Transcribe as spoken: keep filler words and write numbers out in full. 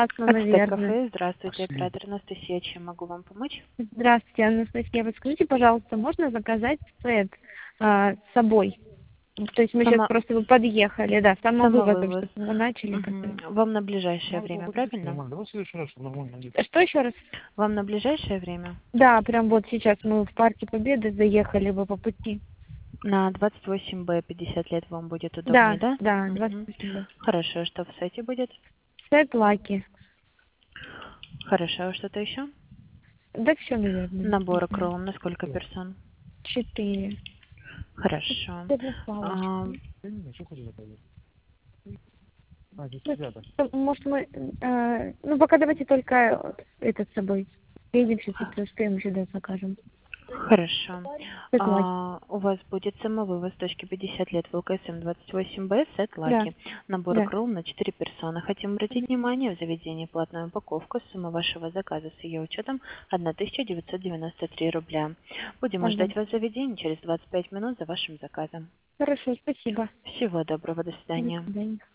Классно, Акстек наверное. кафе, здравствуйте, оператор Анастасия, чем могу вам помочь? Здравствуйте, Анастасия. Вот скажите, пожалуйста, можно заказать сет а, с собой? То есть мы сейчас Само... просто вы подъехали, да, самовывозом, Самовывоз. чтобы мы начали. Мгм. потом. Вам на ближайшее время, правильно? Что еще раз? Вам на ближайшее время? Да, прям вот сейчас мы в Парке Победы заехали бы по пути. На двадцать восемь Б, пятьдесят лет вам будет удобнее, Да, да? да, двадцать Мгм. восемь, да. Хорошо, что в сете будет? Сет лаки. Хорошо, а что-то еще? Да все, наверное. Набор кром на сколько персон? Четыре. Хорошо. Одна А, палочка. Ну, может, мы... э, ну, пока давайте только этот с собой. Едем сейчас, если успеем, еще да, закажем. Хорошо. Сет лаки. А, у вас будет самовывоз точки пятьдесят лет в ЛКСМ двадцать восемь Б, сет Да, лаки. Набор да. крыл на четыре персоны. Хотим обратить Мгм. внимание в заведении платную упаковку. Сумма вашего заказа с ее учетом тысяча девятьсот девяносто три рубля. Будем Ага. ждать вас в заведении через двадцать пять минут за вашим заказом. Хорошо, спасибо. Всего доброго, до До свидания. свидания.